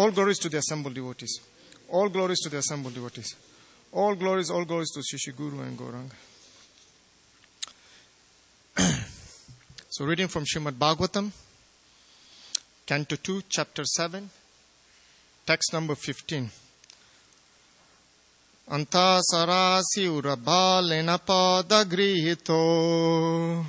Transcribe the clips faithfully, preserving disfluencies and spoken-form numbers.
All glories to the assembled devotees. All glories to the assembled devotees. All glories, all glories to Sri Sri Guru and Gauranga. So reading from Srimad Bhagavatam, Canto two, Chapter seven, text number fifteen. Anta sarasi urabalena pada grihito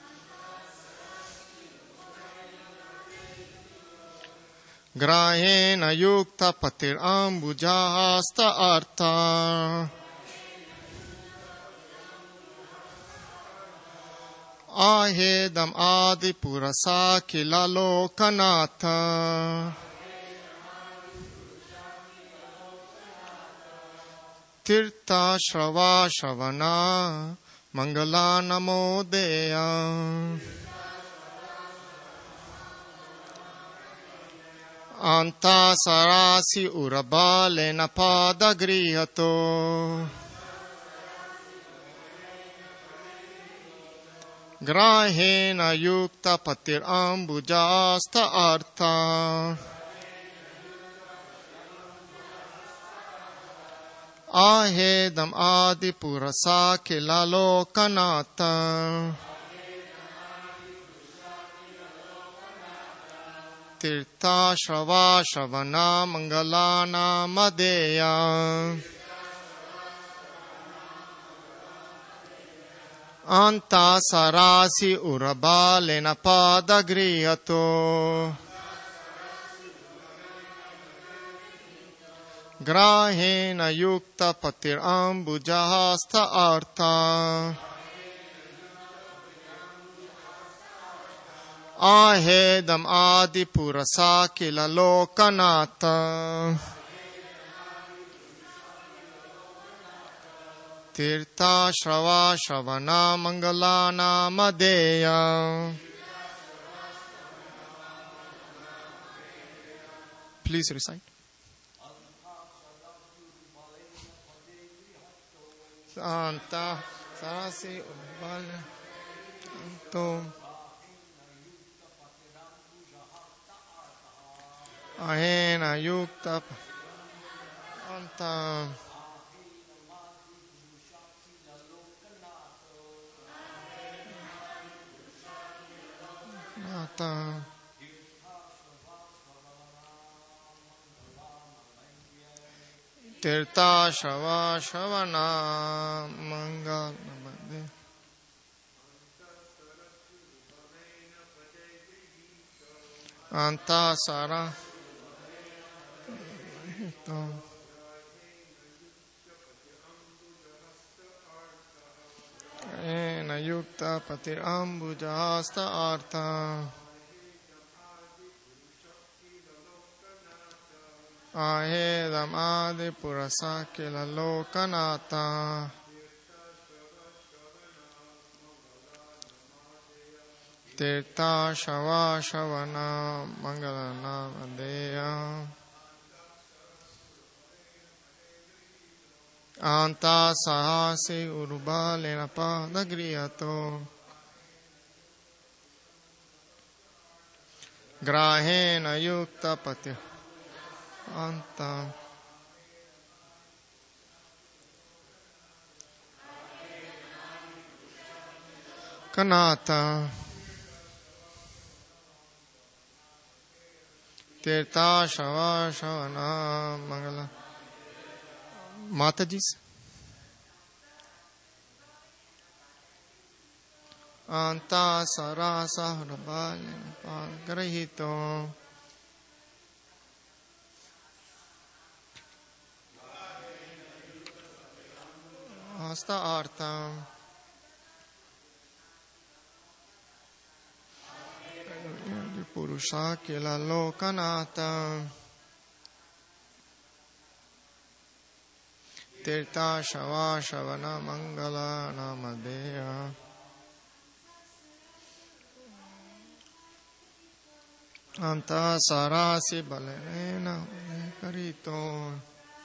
grahena yukta patir ambujahasta artha ahedam adi purasa kilalo kanatha tirtha shrava shravana mangala namodeya anta sarasi urabale napada grihato grahena yukta patir ambujasta artha ahedam adi purasa kilalo kanata tirtha shrava shravana mangalana madeya anta sarasi urabale napada grihato grahena yukta patir ambujahasta artha ahedam adi purasa kilalo kanata tirtha shrava shravana mangalana madeya. Please recite. Santa sarasi ubale anto ahena yukta anta nata tirtha shrava shravana mangala made anta sara ena yukta patir ambujahasta artha ahedam adi purasa kilalo kanata tirtha shrava shravana mangalana madeya anta sahasi urubale napada grihato grahena yukta patir anta kanata tirtha shrava shravana mangala. Matajis. Anta sarasa urabale grihito hasta artha purusha kilalo kanata tirtha shrava shravana mangala namadeya anta sarasi balena karito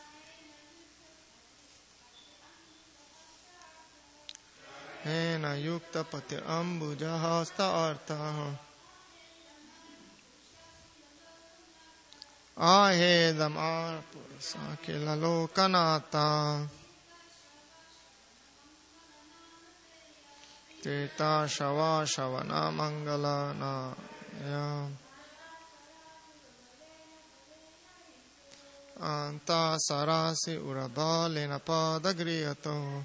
ena yukta patir ambujahasta artha Ahedam Arpurasa Kilalokanata Teta Shava Shavana Mangala Na Anta Sarasi Uraba Lenapada Griyato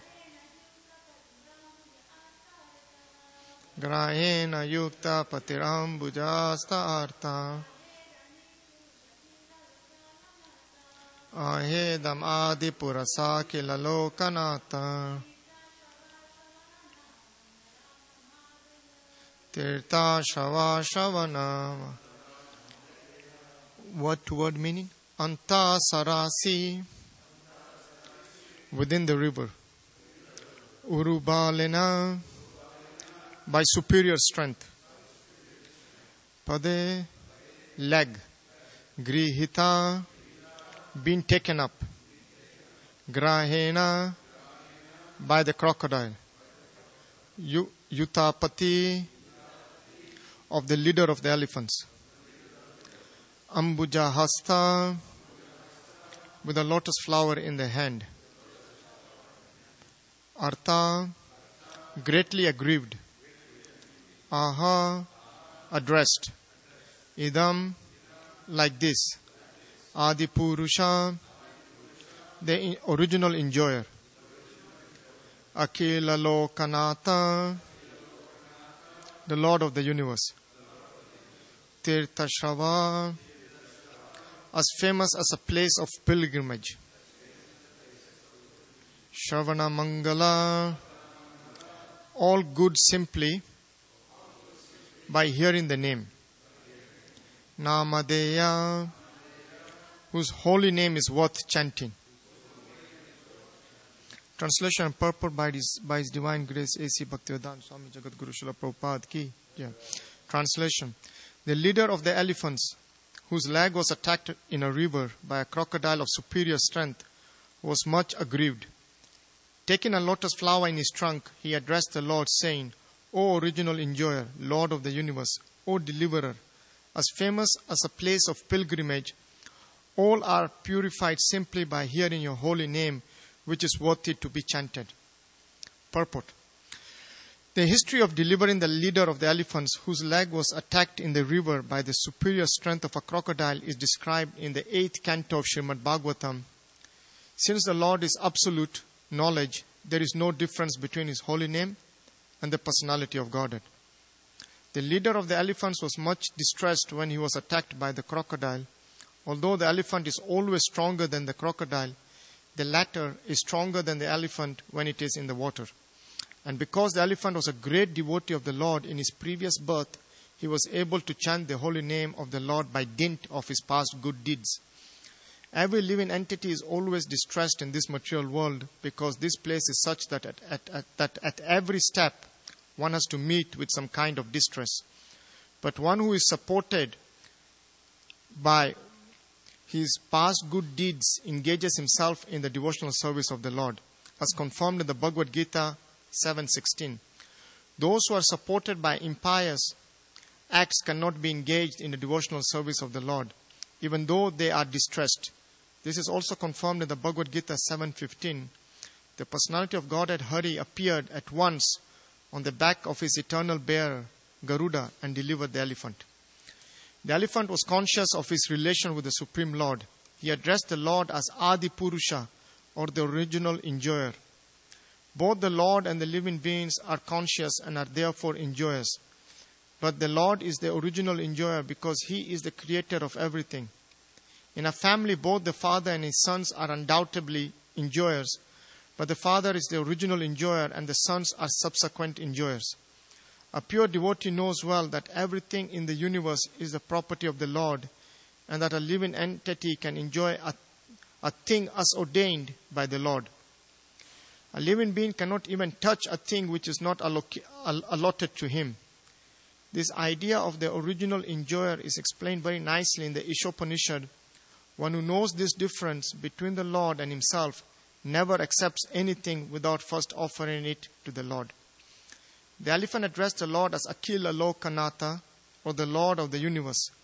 Grahena Yukta Patiram Bujasta Arta Ahedam Adi Purasa Kilalokanata Tirtha Shava Shavana. What word meaning? Anta Sarasi, within the river. Urubalena, by superior strength. Pade, leg. Grihita, being taken up. Grahena, by the crocodile. Yutapati, of the leader of the elephants. Ambuja Hasta, with a lotus flower in the hand. Artha, greatly aggrieved. Aha, addressed. Idam, like this. Adipurusha, the original enjoyer. Akilalokanata, the Lord of the universe. Tirthashava, as famous as a place of pilgrimage. Shavana Mangala, all good simply by hearing the name. Namadeya, whose holy name is worth chanting. Translation and purport by His, by His Divine Grace A C Bhaktivedanta Swami Jagadguru Srila Prabhupada ki. Yeah. Translation. The leader of the elephants, whose leg was attacked in a river by a crocodile of superior strength, was much aggrieved. Taking a lotus flower in his trunk, he addressed the Lord, saying, O original enjoyer, Lord of the universe, O deliverer, as famous as a place of pilgrimage, all are purified simply by hearing your holy name, which is worthy to be chanted. Purport. The history of delivering the leader of the elephants, whose leg was attacked in the river by the superior strength of a crocodile, is described in the eighth canto of Srimad Bhagavatam. Since the Lord is absolute knowledge, there is no difference between His holy name and the personality of Godhead. The leader of the elephants was much distressed when he was attacked by the crocodile. Although the elephant is always stronger than the crocodile, the latter is stronger than the elephant when it is in the water. And because the elephant was a great devotee of the Lord in his previous birth, he was able to chant the holy name of the Lord by dint of his past good deeds. Every living entity is always distressed in this material world because this place is such that at, at, at, that at every step one has to meet with some kind of distress. But one who is supported by his past good deeds engages himself in the devotional service of the Lord, as confirmed in the Bhagavad Gita seven sixteen. Those who are supported by impious acts cannot be engaged in the devotional service of the Lord, even though they are distressed. This is also confirmed in the Bhagavad Gita seven fifteen. The personality of Godhead Hari appeared at once on the back of his eternal bearer, Garuda, and delivered the elephant. The elephant was conscious of his relation with the Supreme Lord. He addressed the Lord as Adi Purusha, or the original enjoyer. Both the Lord and the living beings are conscious and are therefore enjoyers. But the Lord is the original enjoyer because He is the creator of everything. In a family, both the father and his sons are undoubtedly enjoyers, but the father is the original enjoyer and the sons are subsequent enjoyers. A pure devotee knows well that everything in the universe is the property of the Lord, and that a living entity can enjoy a, a thing as ordained by the Lord. A living being cannot even touch a thing which is not alloc- allotted to him. This idea of the original enjoyer is explained very nicely in the Ishopanishad. One who knows this difference between the Lord and himself never accepts anything without first offering it to the Lord. The elephant addressed the Lord as Akila Lokanatha, or the Lord of the universe,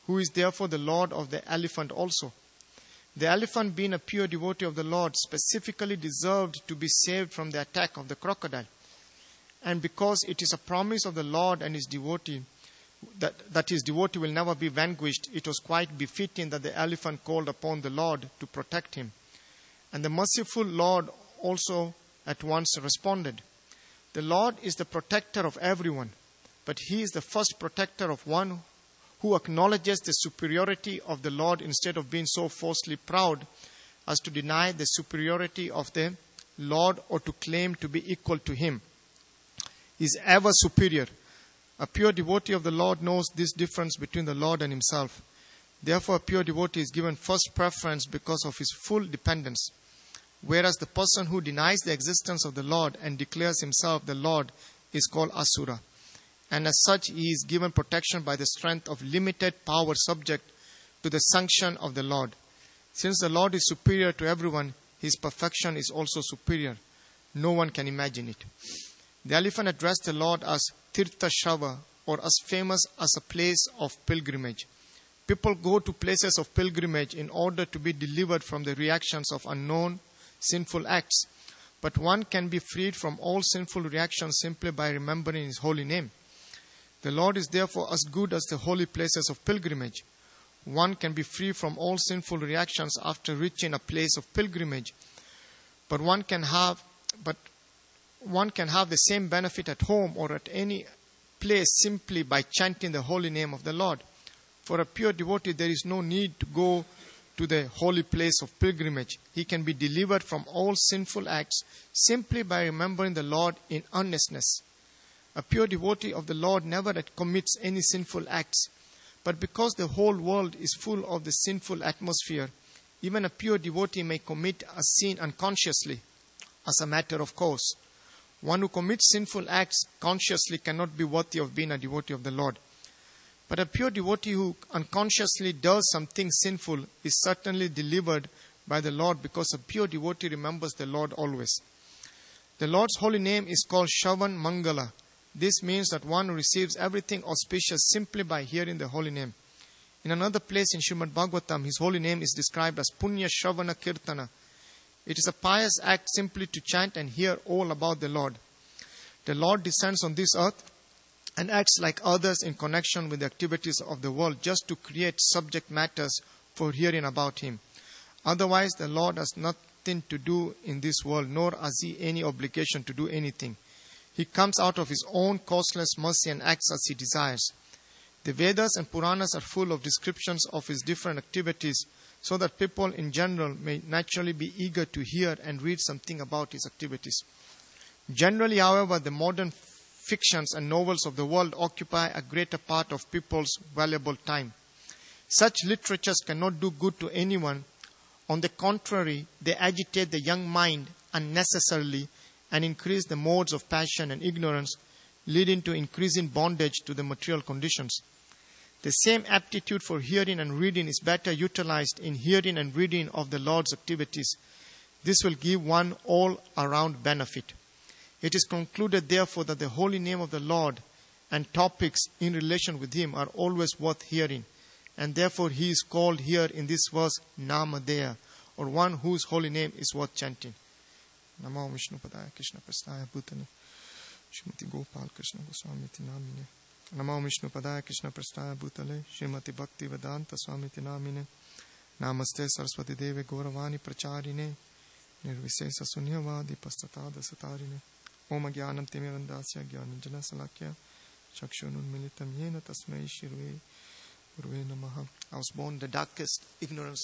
who is therefore the Lord of the elephant also. The elephant, being a pure devotee of the Lord, specifically deserved to be saved from the attack of the crocodile. And because it is a promise of the Lord and his devotee, that, that his devotee will never be vanquished, it was quite befitting that the elephant called upon the Lord to protect him. And the merciful Lord also at once responded. The Lord is the protector of everyone, but he is the first protector of one who acknowledges the superiority of the Lord instead of being so falsely proud as to deny the superiority of the Lord or to claim to be equal to him. He is ever superior. A pure devotee of the Lord knows this difference between the Lord and himself. Therefore, a pure devotee is given first preference because of his full dependence. Whereas the person who denies the existence of the Lord and declares himself the Lord is called Asura. And as such, he is given protection by the strength of limited power subject to the sanction of the Lord. Since the Lord is superior to everyone, his perfection is also superior. No one can imagine it. The elephant addressed the Lord as Tirtha Shava, or as famous as a place of pilgrimage. People go to places of pilgrimage in order to be delivered from the reactions of unknown sinful acts. But one can be freed from all sinful reactions simply by remembering his holy name. The Lord is therefore as good as the holy places of pilgrimage. One can be free from all sinful reactions after reaching a place of pilgrimage. But one can have but one can have the same benefit at home or at any place simply by chanting the holy name of the Lord. For a pure devotee, there is no need to go to the holy place of pilgrimage. He can be delivered from all sinful acts simply by remembering the Lord in earnestness. A pure devotee of the Lord never commits any sinful acts. But because the whole world is full of the sinful atmosphere, even a pure devotee may commit a sin unconsciously, as a matter of course. One who commits sinful acts consciously cannot be worthy of being a devotee of the Lord. But a pure devotee who unconsciously does something sinful is certainly delivered by the Lord, because a pure devotee remembers the Lord always. The Lord's holy name is called Shravan Mangala. This means that one receives everything auspicious simply by hearing the holy name. In another place in Srimad Bhagavatam, his holy name is described as Punya Shravana Kirtana. It is a pious act simply to chant and hear all about the Lord. The Lord descends on this earth and acts like others in connection with the activities of the world just to create subject matters for hearing about him. Otherwise, the Lord has nothing to do in this world, nor has he any obligation to do anything. He comes out of his own causeless mercy and acts as he desires. The Vedas and Puranas are full of descriptions of his different activities, so that people in general may naturally be eager to hear and read something about his activities. Generally, however, the modern fictions and novels of the world occupy a greater part of people's valuable time. Such literatures cannot do good to anyone. On the contrary, they agitate the young mind unnecessarily and increase the modes of passion and ignorance, leading to increasing bondage to the material conditions. The same aptitude for hearing and reading is better utilized in hearing and reading of the Lord's activities. This will give one all-around benefit. It is concluded, therefore, that the holy name of the Lord and topics in relation with him are always worth hearing. And therefore he is called here in this verse Namadeya, or one whose holy name is worth chanting. Namo Vishnu Padaya Krishna Prasthaya Bhutane Srimati Gopal Krishna Goswamiti Namine. Namo Vishnu Padaya Krishna Prasthaya Bhutale Srimati Bhakti Vedanta Swamiti Namine. Namaste Saraswati Deve Gauravani Pracharine Nirvisesa Sunyavadi Pastatada Satarine. Om Gyanam Timirandasya Gyananjana Salakya Chakshunun Militam Yena Tasmai Shirve Gurve Namaha. I was born in the darkest ignorance,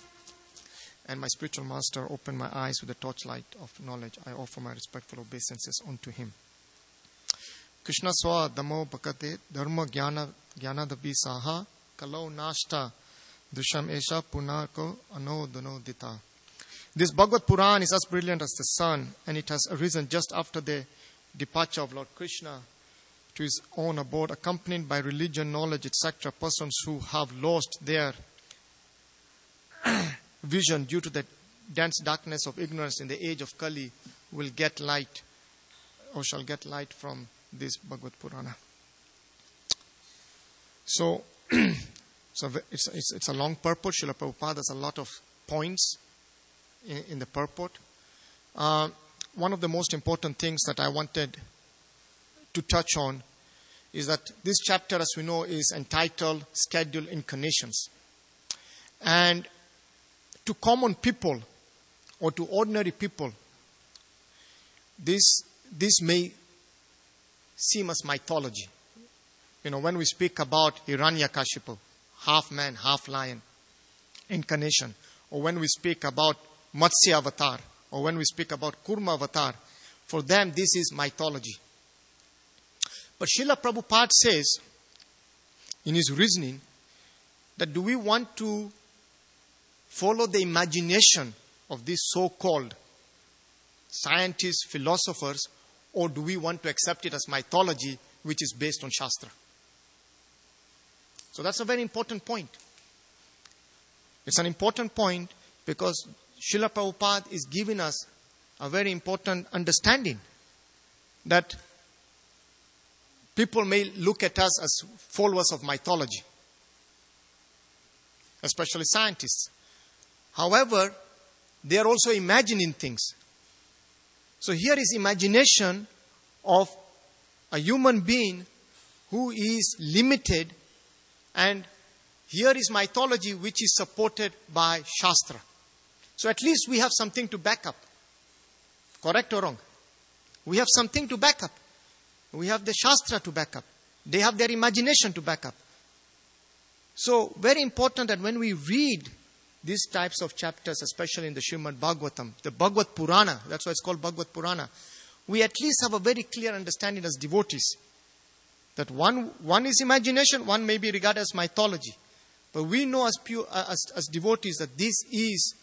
and my spiritual master opened my eyes with the torchlight of knowledge. I offer my respectful obeisances unto him. Krishna Swa Damo Bhakate Dharma Jnana Jnanadabi Saha Kalau Nashta Dusham Esha Punako Ano Dano Dita. This Bhagavad Puran is as brilliant as the sun, and it has arisen just after the departure of Lord Krishna to his own abode, accompanied by religion, knowledge, et cetera. Persons who have lost their vision due to the dense darkness of ignorance in the age of Kali will get light, or shall get light from this Bhagavad Purana. So, So it's, it's, it's a long purport. Srila Prabhupada has a lot of points in, in the purport. Uh, one of the most important things that I wanted to touch on is that this chapter, as we know, is entitled Scheduled Incarnations. And to common people or to ordinary people, this, this may seem as mythology. You know, when we speak about Hiranyakashipu, half man, half lion, incarnation, or when we speak about Matsya avatar, or when we speak about Kurma avatar, for them this is mythology. But Srila Prabhupada says, in his reasoning, that do we want to follow the imagination of these so-called scientists, philosophers, or do we want to accept it as mythology, which is based on Shastra? So that's a very important point. It's an important point because Srila Prabhupada is giving us a very important understanding that people may look at us as followers of mythology, especially scientists. However, they are also imagining things. So here is imagination of a human being who is limited, and here is mythology which is supported by Shastra. So at least we have something to back up. Correct or wrong? We have something to back up. We have the Shastra to back up. They have their imagination to back up. So very important that when we read these types of chapters, especially in the Srimad Bhagavatam, the Bhagavad Purana, that's why it's called Bhagavad Purana, we at least have a very clear understanding as devotees that one, one is imagination, one may be regarded as mythology. But we know as, pure, as, as devotees that this is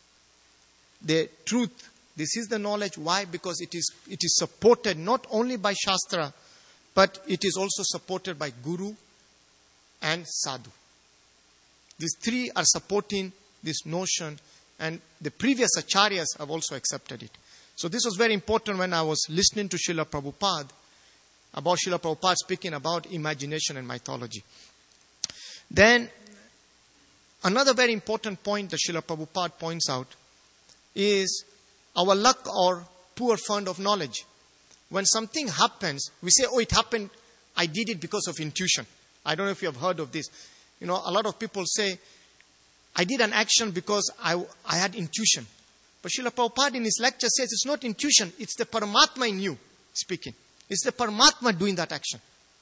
the truth. This is the knowledge. Why? Because it is, it is supported not only by Shastra, but it is also supported by Guru and Sadhu. These three are supporting this notion, and the previous acharyas have also accepted it. So this was very important when I was listening to Srila Prabhupada, about Srila Prabhupada speaking about imagination and mythology. Then, another very important point that Srila Prabhupada points out is our luck or poor fund of knowledge. When something happens, we say, oh, it happened, I did it because of intuition. I don't know if you have heard of this. You know, a lot of people say, I did an action because I, I had intuition. But Srila Prabhupada in his lecture says it's not intuition, it's the Paramatma in you speaking. It's the Paramatma doing that action.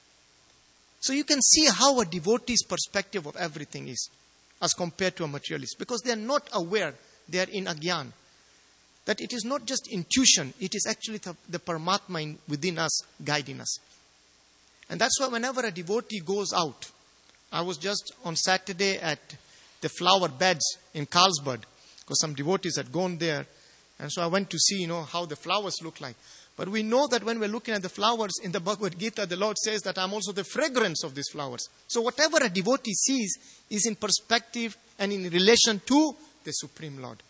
So you can see how a devotee's perspective of everything is as compared to a materialist. Because they are not aware, they are in Agyan. That it is not just intuition, it is actually the, the Paramatma in, within us guiding us. And that's why whenever a devotee goes out, I was just on Saturday at the flower beds in Carlsbad, because some devotees had gone there. And so I went to see, you know, how the flowers look like. But we know that when we're looking at the flowers in the Bhagavad Gita, the Lord says that I'm also the fragrance of these flowers. So whatever a devotee sees is in perspective and in relation to the Supreme Lord.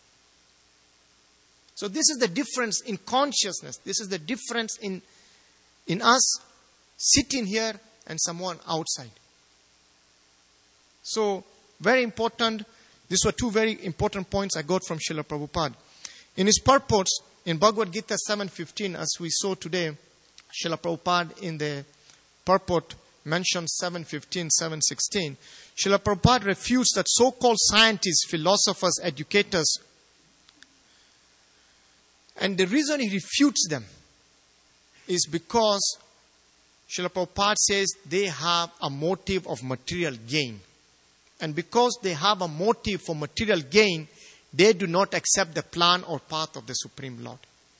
So this is the difference in consciousness. This is the difference in, in us sitting here and someone outside. So, very important. These were two very important points I got from Srila Prabhupada. In his purports, in Bhagavad Gita seven fifteen, as we saw today, Srila Prabhupada in the purport mentioned seven fifteen, seven sixteen. Srila Prabhupada refutes that so-called scientists, philosophers, educators, and the reason he refutes them is because Srila Prabhupada says they have a motive of material gain. And because they have a motive for material gain, they do not accept the plan or path of the Supreme Lord.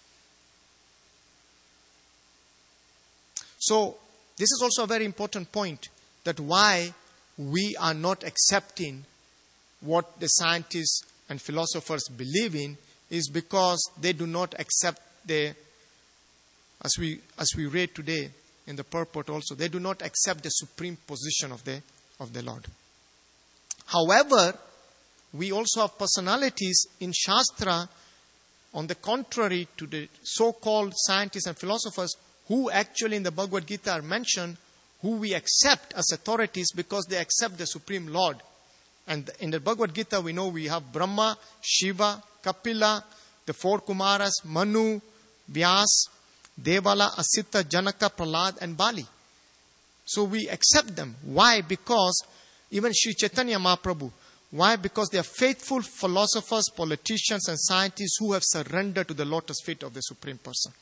So, this is also a very important point, that why we are not accepting what the scientists and philosophers believe in is because they do not accept the, as we as we read today in the purport also, they do not accept the supreme position of the of the Lord. However, we also have personalities in Shastra, on the contrary to the so-called scientists and philosophers, who actually in the Bhagavad Gita are mentioned, who we accept as authorities because they accept the Supreme Lord And in the Bhagavad Gita, we know we have Brahma, Shiva, Kapila, the four Kumaras, Manu, Vyas, Devala, Asita, Janaka, Prahlad, and Bali. So we accept them. Why? Because even Sri Chaitanya Mahaprabhu. Why? Because they are faithful philosophers, politicians, and scientists who have surrendered to the lotus feet of the Supreme Person.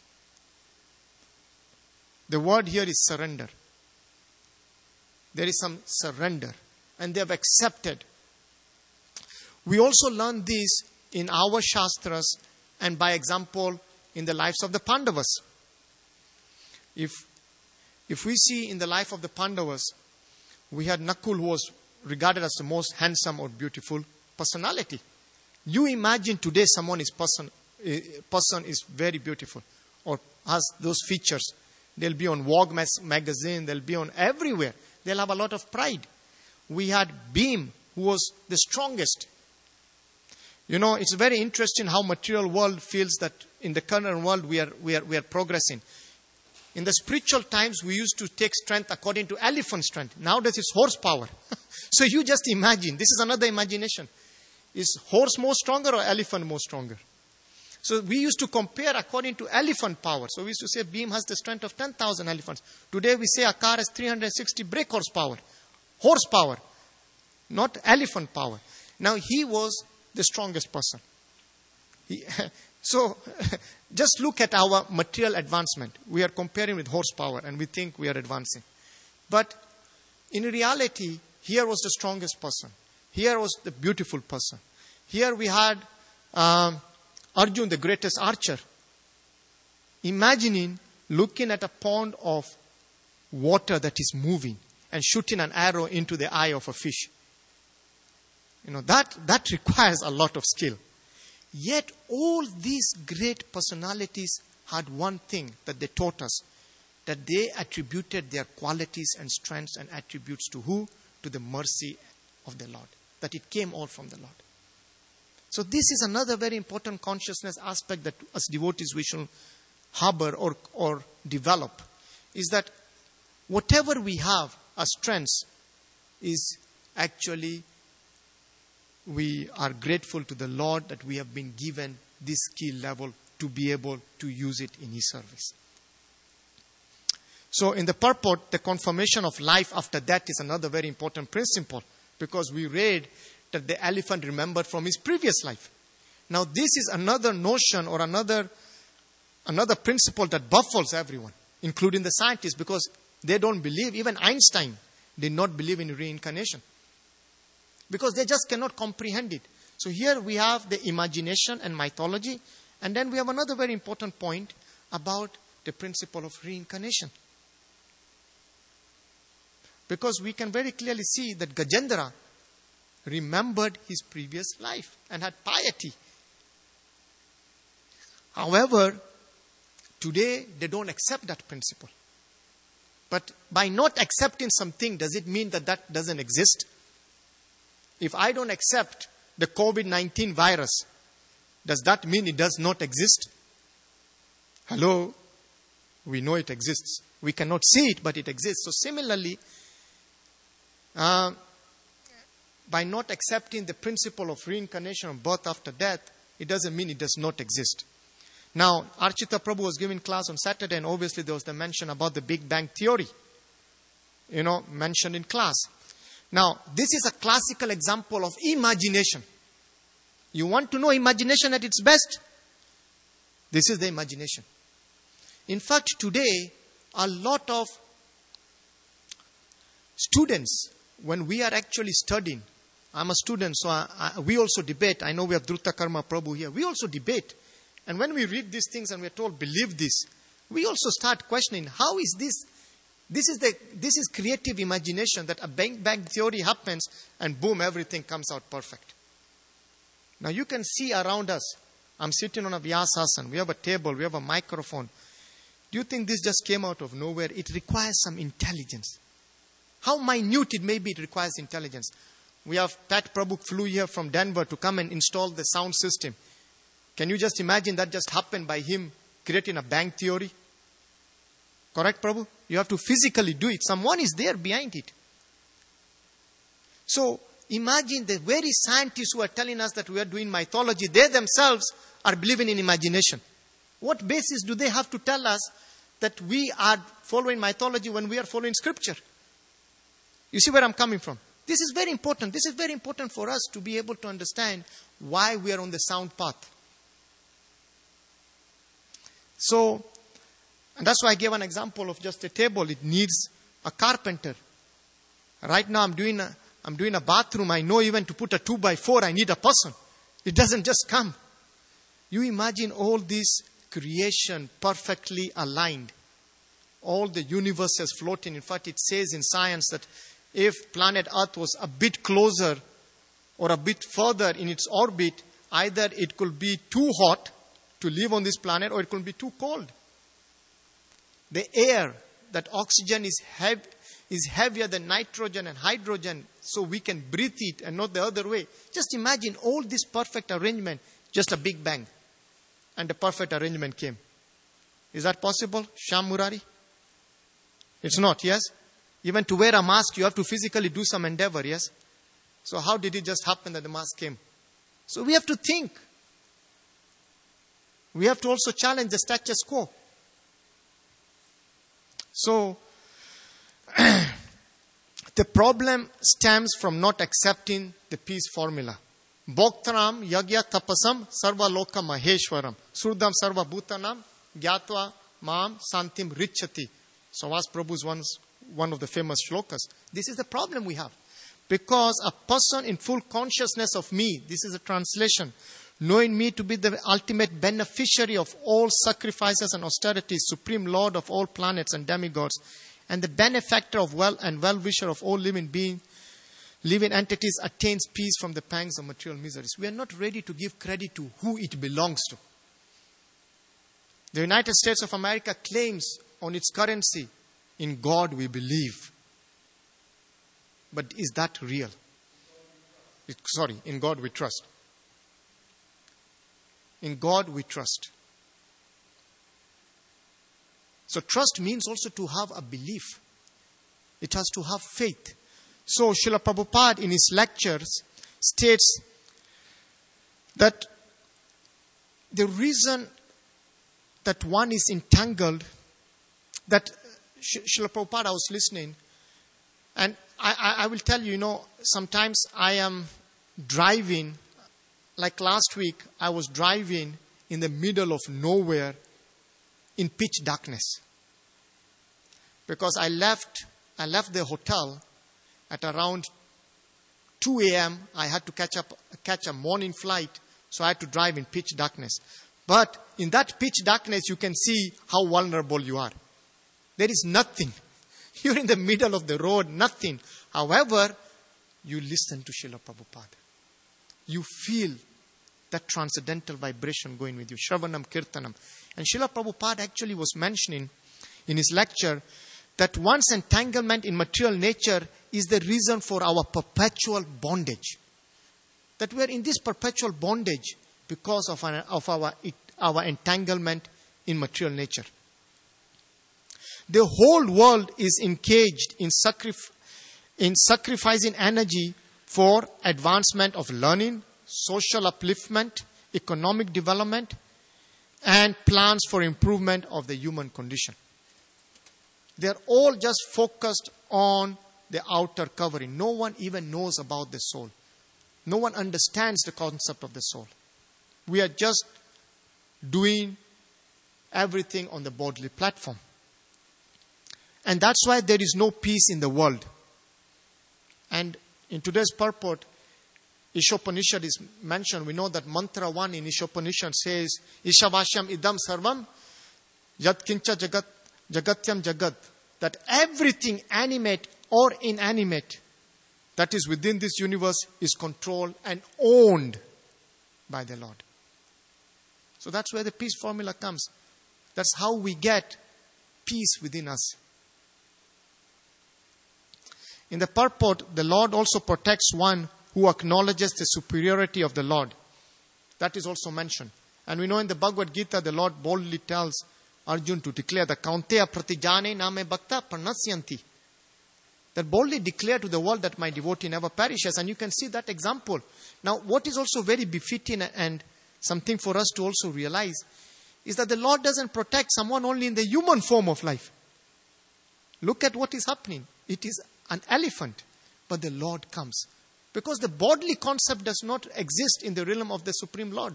The word here is surrender. There is some surrender. And they have accepted. We also learn this in our Shastras and by example in the lives of the Pandavas. If, if we see in the life of the Pandavas, we had Nakul, who was regarded as the most handsome or beautiful personality. You imagine today someone is person, person is very beautiful or has those features. They'll be on Vogue magazine, they'll be on everywhere. They'll have a lot of pride. We had Bhim, who was the strongest. You know, it's very interesting how material world feels that in the current world we are, we are, we are progressing. In the spiritual times, we used to take strength according to elephant strength. Nowadays, it's horsepower. So you just imagine. This is another imagination. Is horse more stronger or elephant more stronger? So we used to compare according to elephant power. So we used to say Bhim has the strength of ten thousand elephants. Today we say a car has three hundred sixty brake horsepower. Horsepower, not elephant power. Now he was the strongest person. He, so just look at our material advancement. We are comparing with horsepower and we think we are advancing. But in reality, here was the strongest person. Here was the beautiful person. Here we had um, Arjun, the greatest archer. Imagining looking at a pond of water that is moving and shooting an arrow into the eye of a fish. You know, that, that requires a lot of skill. Yet all these great personalities had one thing that they taught us. That they attributed their qualities and strengths and attributes to who? To the mercy of the Lord. That it came all from the Lord. So this is another very important consciousness aspect that as devotees we should harbor or, or develop. Is that whatever we have as strengths is actually we are grateful to the Lord that we have been given this skill level to be able to use it in His service. So in the purport, the confirmation of life after death is another very important principle, because we read that the elephant remembered from his previous life. Now this is another notion or another, another principle that baffles everyone, including the scientists, because they don't believe, even Einstein did not believe in reincarnation. Because they just cannot comprehend it. So here we have the imagination and mythology. And then we have another very important point about the principle of reincarnation. Because we can very clearly see that Gajendra remembered his previous life and had piety. However, today they don't accept that principle. But by not accepting something, does it mean that that doesn't exist? If I don't accept the covid nineteen virus, does that mean it does not exist? Hello? We know it exists. We cannot see it, but it exists. So similarly, uh, by not accepting the principle of reincarnation of birth after death, it doesn't mean it does not exist. Now, Archita Prabhu was giving class on Saturday, and obviously there was the mention about the Big Bang Theory, you know, mentioned in class. Now, this is a classical example of imagination. You want to know imagination at its best? This is the imagination. In fact, today, a lot of students, when we are actually studying, I'm a student, so I, I, we also debate. I know we have Dhruta Karma Prabhu here. We also debate. And when we read these things and we're told, believe this, we also start questioning, how is this? This is the this is creative imagination that a Big Bang Theory happens and boom, everything comes out perfect. Now you can see around us, I'm sitting on a Vyasasana, we have a table, we have a microphone. Do you think this just came out of nowhere? It requires some intelligence. How minute it may be, it requires intelligence. We have Pat Prabhu flew here from Denver to come and install the sound system. Can you just imagine that just happened by him creating a Bang Theory? Correct, Prabhu? You have to physically do it. Someone is there behind it. So, Imagine the very scientists who are telling us that we are doing mythology, they themselves are believing in imagination. What basis do they have to tell us that we are following mythology when we are following scripture? You see where I'm coming from? This is very important. This is very important for us to be able to understand why we are on the sound path. So, and that's why I gave an example of just a table. It needs a carpenter. Right now I'm doing a, I'm doing a bathroom. I know even to put a two by four, I need a person. It doesn't just come. You imagine all this creation perfectly aligned. All the universes floating. In fact, it says in science that if planet Earth was a bit closer or a bit further in its orbit, either it could be too hot to live on this planet or it could be too cold. The air, that oxygen is heavy, is heavier than nitrogen and hydrogen, so we can breathe it and not the other way. Just imagine all this perfect arrangement, just a big bang. And the perfect arrangement came. Is that possible, Sham Murari? It's not, yes? Even to wear a mask, you have to physically do some endeavor, yes? So how did it just happen that the mask came? So we have to think. We have to also challenge the status quo. So, the problem stems from not accepting the peace formula. Bhoktaram yagya tapasam sarva loka maheshwaram surdam sarva bhutanam gyatva maam santim richati. Savas Prabhu's one, one of the famous shlokas. This is the problem we have. Because a person in full consciousness of me, this is a translation, knowing me to be the ultimate beneficiary of all sacrifices and austerities, supreme lord of all planets and demigods, and the benefactor of well and well-wisher of all living beings, living entities, attains peace from the pangs of material miseries. We are not ready to give credit to who it belongs to. The United States of America claims on its currency, in God we believe. But is that real? It, sorry, in God we trust. In God we trust. So trust means also to have a belief. It has to have faith. So Srila Prabhupada in his lectures states that the reason that one is entangled, that Srila Prabhupada, I was listening, and I, I, I will tell you, you know, sometimes I am driving, like last week, I was driving in the middle of nowhere in pitch darkness. Because I left, I left the hotel at around two a.m. I had to catch up, catch a morning flight, so I had to drive in pitch darkness. But in that pitch darkness, you can see how vulnerable you are. There is nothing. You're in the middle of the road, nothing. However, you listen to Srila Prabhupada. You feel that transcendental vibration going with you. Shravanam Kirtanam. And Srila Prabhupada actually was mentioning in his lecture that one's entanglement in material nature is the reason for our perpetual bondage. That we are in this perpetual bondage because of our, of our, our entanglement in material nature. The whole world is engaged in, sacrif- in sacrificing energy for advancement of learning, social upliftment, economic development, and plans for improvement of the human condition. They are all just focused on the outer covering. No one even knows about the soul. No one understands the concept of the soul. We are just doing everything on the bodily platform. And that's why there is no peace in the world. And in today's purport, Ishopanishad is mentioned. We know that mantra one in Ishopanishad says, Ishavashyam idam sarvam yat kincha jagat jagatyam jagat. That everything animate or inanimate that is within this universe is controlled and owned by the Lord. So that's where the peace formula comes. That's how we get peace within us. In the purport, the Lord also protects one who acknowledges the superiority of the Lord. That is also mentioned. And we know in the Bhagavad Gita, the Lord boldly tells Arjuna to declare the Kaunteya pratijane name bhakta pranasyanti. that boldly declare to the world that my devotee never perishes. And you can see that example. Now, what is also very befitting and something for us to also realize is that the Lord doesn't protect someone only in the human form of life. Look at what is happening. It is an elephant, but the Lord comes. Because the bodily concept does not exist in the realm of the Supreme Lord.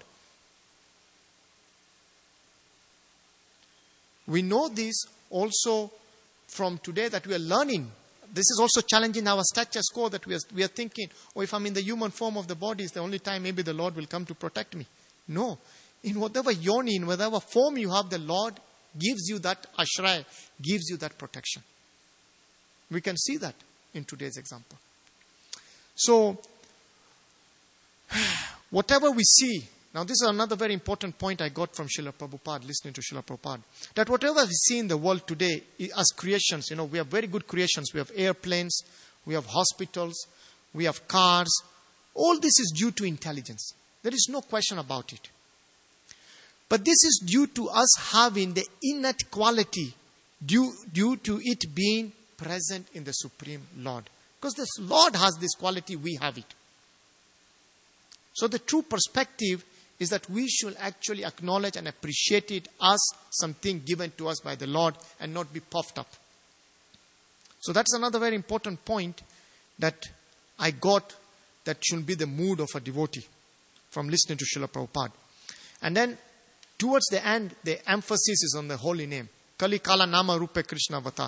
We know this also from today that we are learning. This is also challenging our status quo, that we are, we are thinking, oh, if I'm in the human form of the body, it's the only time maybe the Lord will come to protect me. No. In whatever yoni, in whatever form you have, the Lord gives you that ashray, gives you that protection. We can see that in today's example. So, whatever we see, now this is another very important point I got from Srila Prabhupada, listening to Srila Prabhupada, that whatever we see in the world today as creations, you know, we have very good creations. We have airplanes, we have hospitals, we have cars. All this is due to intelligence. There is no question about it. But this is due to us having the innate quality, due, due to it being present in the Supreme Lord. Because the Lord has this quality, we have it. So the true perspective is that we should actually acknowledge and appreciate it as something given to us by the Lord and not be puffed up. So that's another very important point that I got that should be the mood of a devotee from listening to Srila Prabhupada. And then towards the end, the emphasis is on the holy name. Kali Kala Nama Rupe Krishna Avatar.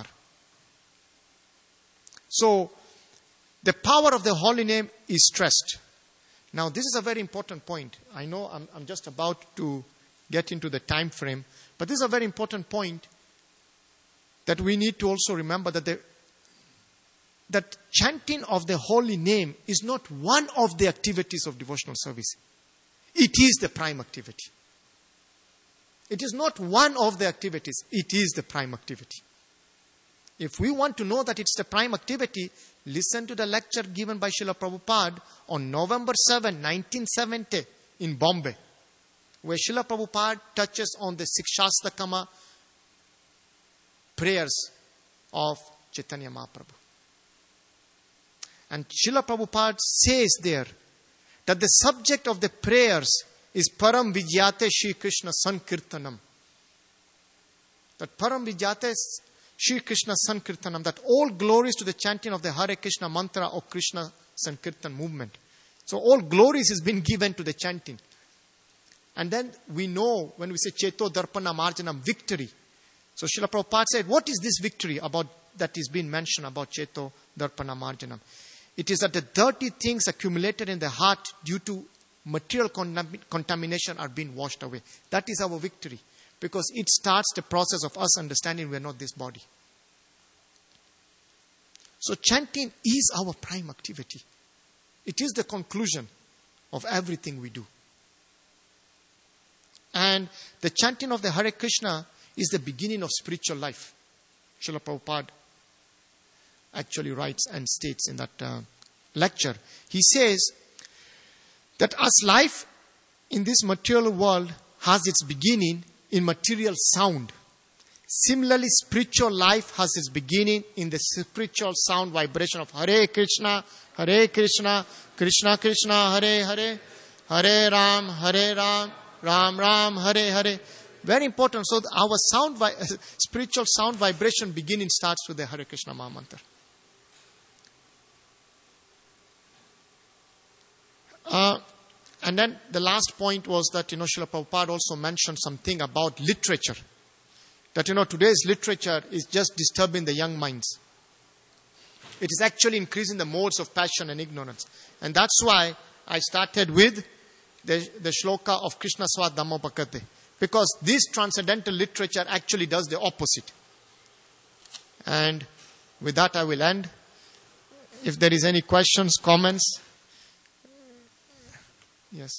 So, the power of the holy name is stressed. Now, this is a very important point. I know I'm, I'm just about to get into the time frame, but this is a very important point that we need to also remember that the that chanting of the holy name is not one of the activities of devotional service. It is the prime activity. It is not one of the activities. It is the prime activity. If we want to know that it's the prime activity, listen to the lecture given by Srila Prabhupada on November seventh, nineteen seventy in Bombay, where Srila Prabhupada touches on the Sikshastakama prayers of Chaitanya Mahaprabhu. And Srila Prabhupada says there that the subject of the prayers is Param Vijyate Shri Krishna Sankirtanam. That Param Vijyate Shri Krishna Sankirtanam, that all glories to the chanting of the Hare Krishna mantra of Krishna Sankirtan movement. So all glories has been given to the chanting. And then we know when we say Cheto Darpana Marjanam, victory. So Srila Prabhupada said, what is this victory about that is being mentioned about Cheto Darpana Marjanam? It is that the dirty things accumulated in the heart due to material contamination are being washed away. That is our victory. Because it starts the process of us understanding we are not this body. So chanting is our prime activity. It is the conclusion of everything we do. And the chanting of the Hare Krishna is the beginning of spiritual life. Srila Prabhupada actually writes and states in that uh, lecture. He says that as life in this material world has its beginning in material sound, similarly spiritual life has its beginning in the spiritual sound vibration of Hare Krishna, Hare Krishna, Krishna Krishna, Hare Hare, Hare Ram, Hare Ram, Ram Ram, Hare Hare. Very important. So our sound, vi- spiritual sound vibration beginning starts with the Hare Krishna Maha Mantra. Uh, And then the last point was that, you know, Srila Prabhupada also mentioned something about literature. That, you know, today's literature is just disturbing the young minds. It is actually increasing the modes of passion and ignorance. And that's why I started with the, the shloka of Krishna Svat Dhammopakate. Because this transcendental literature actually does the opposite. And with that I will end. If there is any questions, comments. Yes.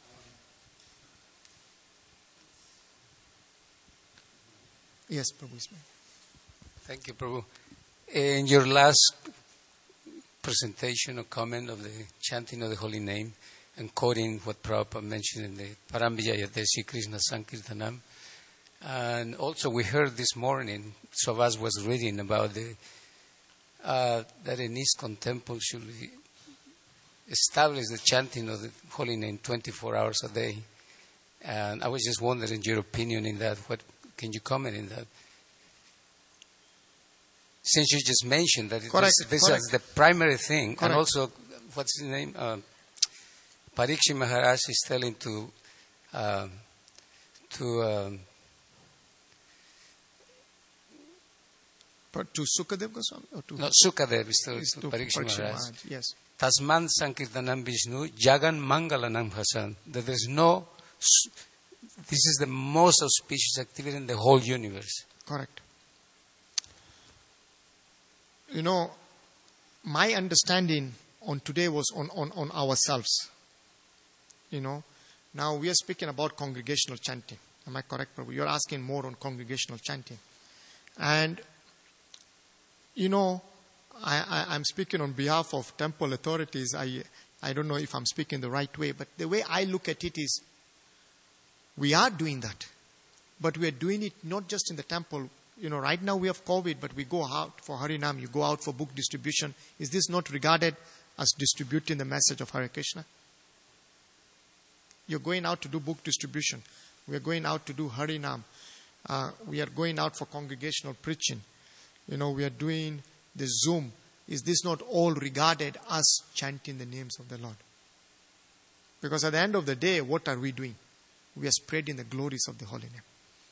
Yes, Prabhu Ismail. Thank you, Prabhu. In your last presentation or comment of the chanting of the holy name and quoting what Prabhupada mentioned in the Parambhijayate Sri Krishna Sankirtanam, and also we heard this morning, Savas was reading about the uh, that in ISKCON temple should we establish the chanting of the holy name twenty-four hours a day. And I was just wondering your opinion in that. What can you comment in that? Since you just mentioned that it Correct, was, this correct. is the primary thing, Correct. and also, what's his name? Uh, Parikshit Maharaj is telling to uh, to um, But to Sukadev Goswami or to, no, Sukadev is to, is to to Parikshit Parikshit Maharaj. Maharaj, yes. Tasman Sankirtanam Vishnu Jagan Mangalanam Hasan. That there's no. This is the most auspicious activity in the whole universe. Correct. You know, my understanding on today was on, on, on ourselves. You know, now we are speaking about congregational chanting. Am I correct, Prabhu? You're asking more on congregational chanting. And, you know, I, I, I'm speaking on behalf of temple authorities. I, I don't know if I'm speaking the right way, but the way I look at it is, we are doing that. But we are doing it not just in the temple. You know, right now we have COVID, but we go out for Harinam, you go out for book distribution. Is this not regarded as distributing the message of Hare Krishna? You're going out to do book distribution. We are going out to do Harinam. Uh, we are going out for congregational preaching. You know, we are doing the Zoom. Is this not all regarded as chanting the names of the Lord? Because at the end of the day, what are we doing? We are spreading the glories of the holy name.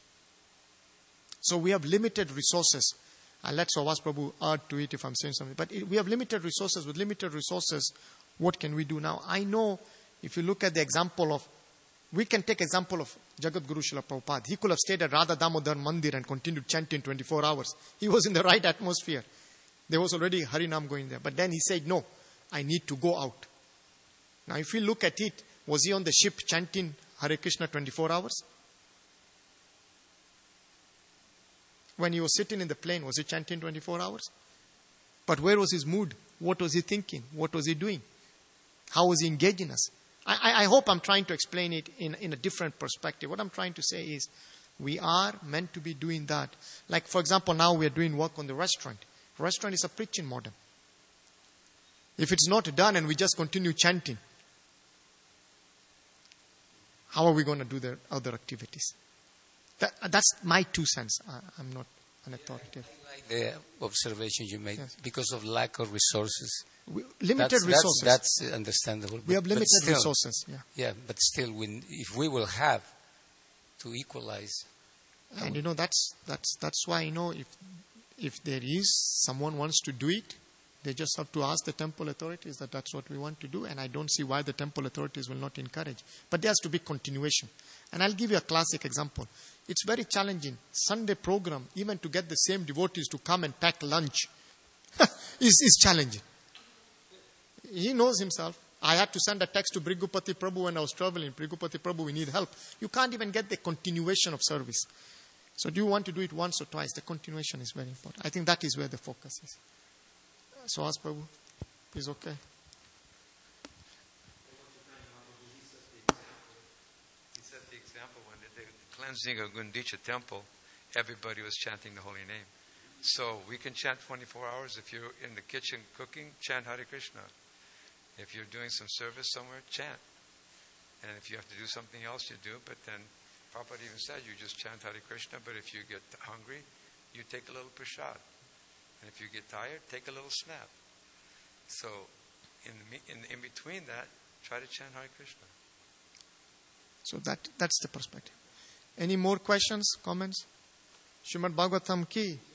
So we have limited resources. I'll let Sawas Prabhu add to it if I'm saying something. But we have limited resources. With limited resources, what can we do now? I know if you look at the example of, we can take example of Jagat Guru Srila Prabhupada. He could have stayed at Radha Damodar Mandir and continued chanting twenty-four hours. He was in the right atmosphere. There was already Harinam going there. But then he said, no, I need to go out. Now if you look at it, was he on the ship chanting Hare Krishna twenty-four hours? When he was sitting in the plane, was he chanting twenty-four hours? But where was his mood? What was he thinking? What was he doing? How was he engaging us? I, I, I hope I'm trying to explain it in, in a different perspective. What I'm trying to say is, we are meant to be doing that. Like, for example, now we are doing work on the restaurant. Restaurant is a preaching model. If it's not done and we just continue chanting, how are we going to do the other activities? That, that's my two cents. I, I'm not an authoritative. I like the observation you made. Yes. Because of lack of resources. We, limited that's, resources. That's, that's understandable. We but, have limited but still, resources. Yeah. Yeah, but still, we, if we will have to equalize. And you know, that's that's that's why, you know, if if there is someone wants to do it, they just have to ask the temple authorities that that's what we want to do. And I don't see why the temple authorities will not encourage. But there has to be continuation. And I'll give you a classic example. It's very challenging. Sunday program, even to get the same devotees to come and pack lunch, is is challenging. He knows himself. I had to send a text to Brigupati Prabhu when I was traveling. Brigupati Prabhu, we need help. You can't even get the continuation of service. So do you want to do it once or twice? The continuation is very important. I think that is where the focus is. So ask Prabhu. Is okay. He set the example when at the cleansing of Gundicha temple, everybody was chanting the holy name. So we can chant twenty-four hours. If you're in the kitchen cooking, chant Hare Krishna. If you're doing some service somewhere, chant. And if you have to do something else, you do. But then Prabhupada even said you just chant Hare Krishna, but if you get hungry, you take a little prasad. And if you get tired, take a little snap. So in, the, in, in between that, try to chant Hare Krishna. So that that's the perspective. Any more questions, comments? Srimad Bhagavatam ki